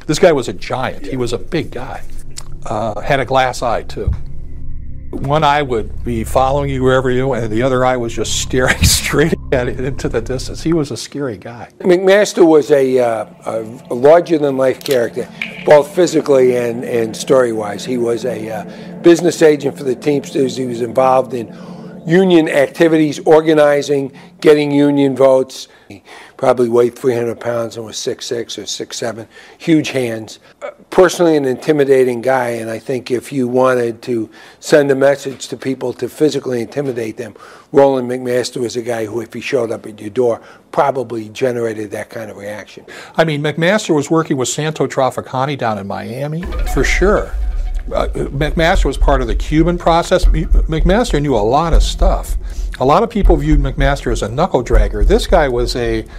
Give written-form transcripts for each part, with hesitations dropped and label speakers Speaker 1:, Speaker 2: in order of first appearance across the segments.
Speaker 1: This guy was a giant. He was a big guy. Had a glass eye, too. One eye would be following you wherever you went, and the other eye was just staring straight at it into the distance. He was a scary guy.
Speaker 2: McMaster was a larger-than-life character, both physically and story-wise. He was a business agent for the Teamsters. He was involved in union activities, organizing, getting union votes. He probably weighed 300 pounds and was 6'6" or 6'7", huge hands. Personally an intimidating guy, and I think if you wanted to send a message to people to physically intimidate them, Roland McMaster was a guy who, if he showed up at your door, probably generated that kind of reaction.
Speaker 1: I mean, McMaster was working with Santo Trafficani down in Miami, for sure. McMaster was part of the Cuban process. McMaster knew a lot of stuff. A lot of people viewed McMaster as a knuckle dragger. This guy was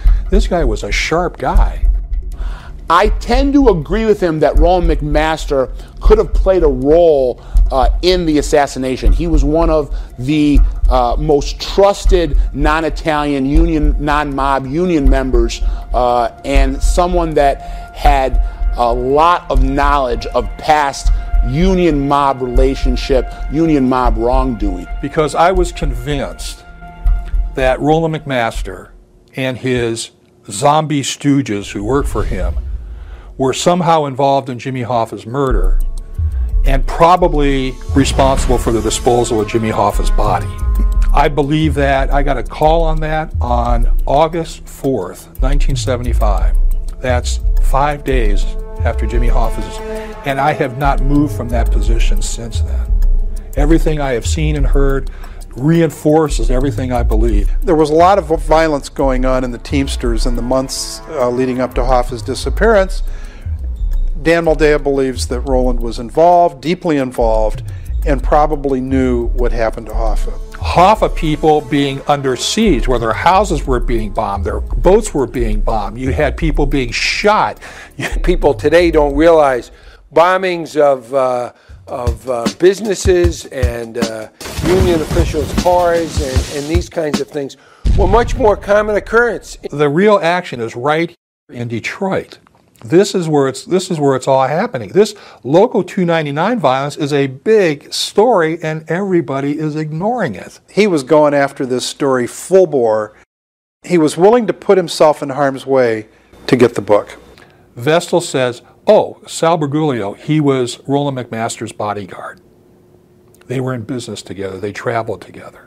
Speaker 1: a sharp guy.
Speaker 3: I tend to agree with him that Roland McMaster could have played a role in the assassination. He was one of the most trusted non-Italian union, non-mob union members, and someone that had a lot of knowledge of past union mob relationship, union mob wrongdoing.
Speaker 1: Because I was convinced that Roland McMaster and his zombie stooges who worked for him were somehow involved in Jimmy Hoffa's murder and probably responsible for the disposal of Jimmy Hoffa's body. I believe that. I got a call on that on August 4th, 1975. That's 5 days after Jimmy Hoffa's, and I have not moved from that position since then. Everything I have seen and heard reinforces everything I believe.
Speaker 4: There was a lot of violence going on in the Teamsters in the months leading up to Hoffa's disappearance. Dan Moldea believes that Roland was involved, deeply involved, and probably knew what happened to Hoffa.
Speaker 1: Hoffa people being under siege, where their houses were being bombed, their boats were being bombed. You had people being shot.
Speaker 2: People today don't realize bombings of businesses and union officials' cars and these kinds of things were much more common occurrence.
Speaker 1: The real action is right here in Detroit. This is where it's all happening. This Local 299 violence is a big story, and everybody is ignoring it.
Speaker 4: He was going after this story full bore. He was willing to put himself in harm's way to get the book.
Speaker 1: Vestal says, oh, Sal Bergoglio, he was Roland McMaster's bodyguard. They were in business together. They traveled together.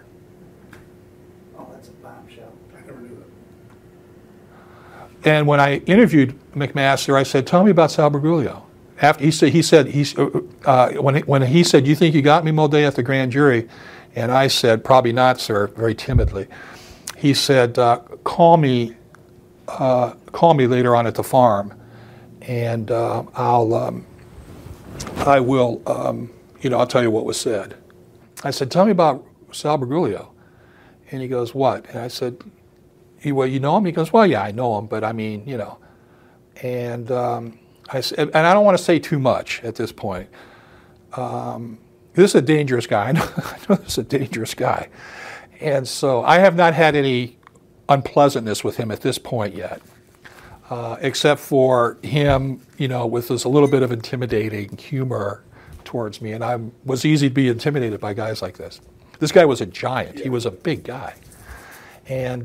Speaker 1: And when I interviewed McMaster, I said, "Tell me about Sal Bergoglio." After when he said, "You think you got me, Moldea, at the grand jury?" And I said, "Probably not, sir," very timidly. He said, "Call me later on at the farm, and I'll tell you what was said." I said, "Tell me about Sal Bergoglio." And he goes, "What?" And I said, "Well, you know him?" He goes, "Well, yeah, I know him, but I mean, you know." And I said, and I don't want to say too much at this point. This is a dangerous guy. I know this is a dangerous guy. And so I have not had any unpleasantness with him at this point yet, except for him, with this a little bit of intimidating humor towards me. And I was easy to be intimidated by guys like this. This guy was a giant. He was a big guy. And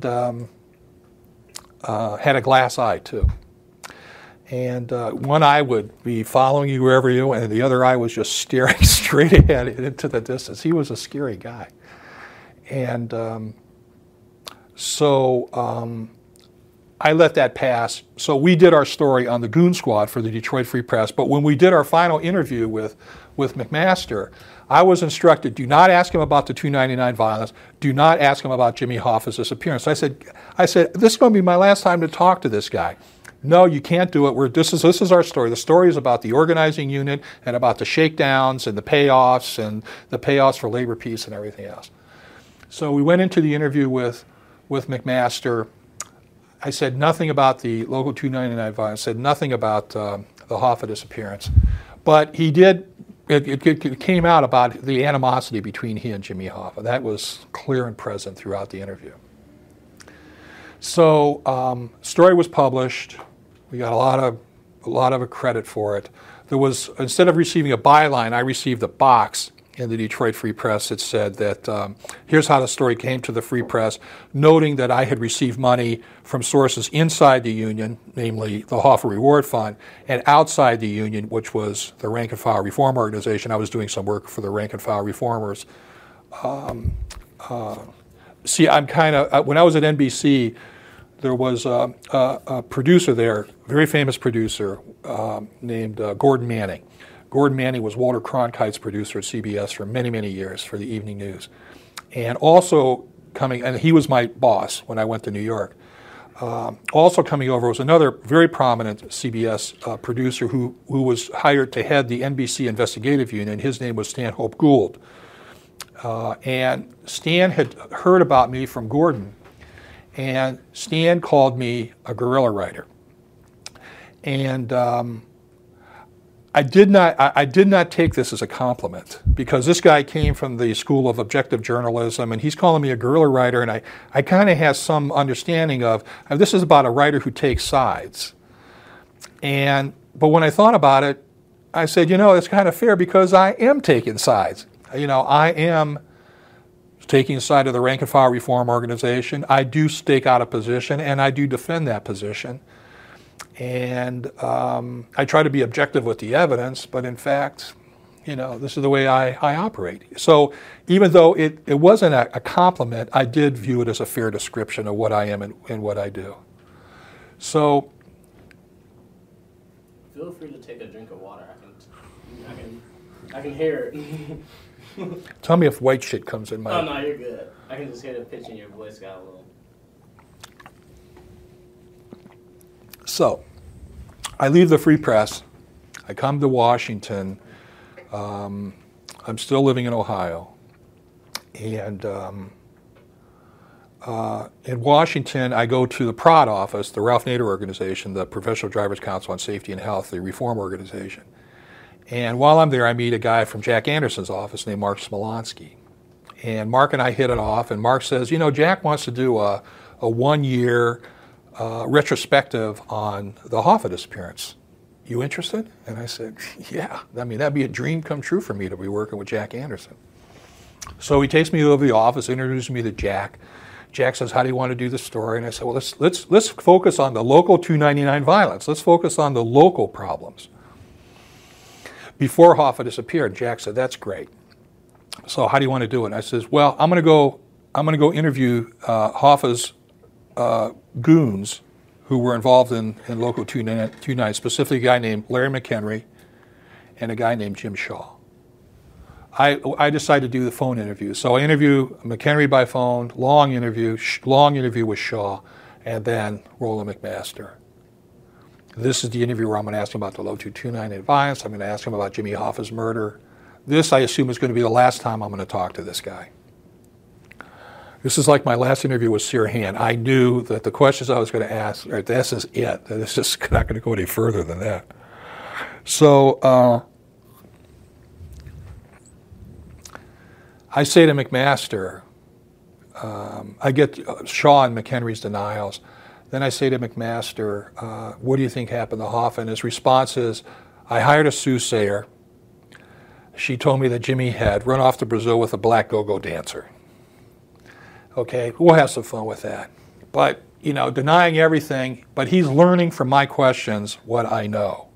Speaker 1: had a glass eye, too. And one eye would be following you wherever you went, and the other eye was just staring straight ahead into the distance. He was a scary guy. And so I let that pass. So we did our story on the Goon Squad for the Detroit Free Press, but when we did our final interview with McMaster, I was instructed, do not ask him about the 299 violence. Do not ask him about Jimmy Hoffa's disappearance. I said, this is going to be my last time to talk to this guy. No, you can't do it. This is our story. The story is about the organizing unit and about the shakedowns and the payoffs for labor peace and everything else. So we went into the interview with McMaster. I said nothing about the Local 299 violence. Said nothing about the Hoffa disappearance. But he did. It came out about the animosity between he and Jimmy Hoffa. That was clear and present throughout the interview. So, story was published. We got a a lot of credit for it. There was, instead of receiving a byline, I received a box in the Detroit Free Press that said that here's how the story came to the Free Press, noting that I had received money from sources inside the union, namely the Hoffa Reward Fund, and outside the union, which was the Rank and File Reform Organization. I was doing some work for the Rank and File Reformers. See, I'm kind of, when I was at NBC, there was a producer there, very famous producer, named Gordon Manning. Gordon Manning was Walter Cronkite's producer at CBS for many, many years for the evening news. And also coming, and he was my boss when I went to New York. Also coming over was another very prominent CBS producer who was hired to head the NBC investigative unit. His name was Stanhope Gould. And Stan had heard about me from Gordon, and Stan called me a guerrilla writer. And I did not take this as a compliment, because this guy came from the school of objective journalism, and he's calling me a guerrilla writer, and I kind of had some understanding of this is about a writer who takes sides. But when I thought about it, I said, it's kind of fair, because I am taking sides. I am taking the side of the Rank and File Reform Organization. I do stake out a position, and I do defend that position. And I try to be objective with the evidence, but in fact, this is the way I operate. So even though it wasn't a compliment, I did view it as a fair description of what I am and what I do. So
Speaker 5: feel free to take a drink of water. I can hear it.
Speaker 1: Tell me if white shit comes in my...
Speaker 5: Oh, no, you're good. I can just hear the pitch in your voice got a little...
Speaker 1: So, I leave the Free Press. I come to Washington. I'm still living in Ohio. And in Washington, I go to the PROD office, the Ralph Nader Organization, the Professional Drivers Council on Safety and Health, the reform organization. And while I'm there, I meet a guy from Jack Anderson's office named Mark Smolensky. And Mark and I hit it off, and Mark says, Jack wants to do a one-year retrospective on the Hoffa disappearance. You interested? And I said, yeah. That'd be a dream come true for me to be working with Jack Anderson. So he takes me over to the office, introduces me to Jack. Jack says, how do you want to do the story? And I said, well, let's focus on the local 299 violence. Let's focus on the local problems. Before Hoffa disappeared, Jack said, that's great. So how do you want to do it? And I says, well, I'm going to go interview Hoffa's goons who were involved in Local 299, specifically a guy named Larry McHenry and a guy named Jim Shaw. I decided to do the phone interview. So I interview McHenry by phone, long interview with Shaw, and then Roland McMaster. This is the interview where I'm going to ask him about the Local 299 violence. I'm going to ask him about Jimmy Hoffa's murder. This, I assume, is going to be the last time I'm going to talk to this guy. This is like my last interview with Sirhan. I knew that the questions I was going to ask, this is it. It's just not going to go any further than that. So I say to McMaster, I get Shaw and McHenry's denials. Then I say to McMaster, what do you think happened to Hoffa? And his response is, I hired a soothsayer. She told me that Jimmy had run off to Brazil with a black go-go dancer. Okay, we'll have some fun with that. But, denying everything, but he's learning from my questions what I know.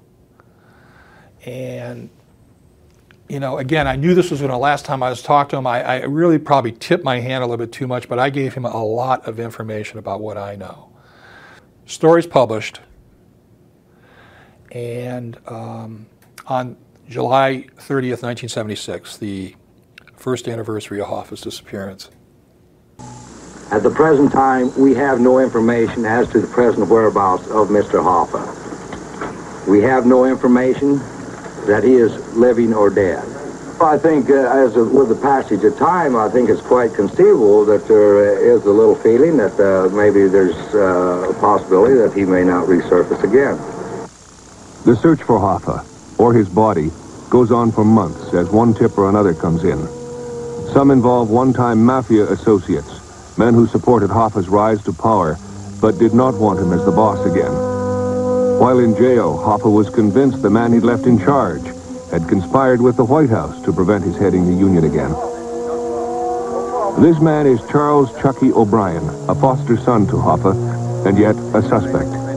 Speaker 1: And, again, I knew this was the last time I was talking to him. I really probably tipped my hand a little bit too much, but I gave him a lot of information about what I know. Story's published, and on July 30th, 1976, the first anniversary of Hoffa's disappearance.
Speaker 6: At the present time, we have no information as to the present whereabouts of Mr. Hoffa. We have no information that he is living or dead. I think with the passage of time, I think it's quite conceivable that there is a little feeling that maybe there's a possibility that he may not resurface again.
Speaker 7: The search for Hoffa, or his body, goes on for months as one tip or another comes in. Some involve one-time mafia associates, men who supported Hoffa's rise to power, but did not want him as the boss again. While in jail, Hoffa was convinced the man he'd left in charge had conspired with the White House to prevent his heading the Union again. This man is Charles Chucky O'Brien, a foster son to Hoffa, and yet a suspect.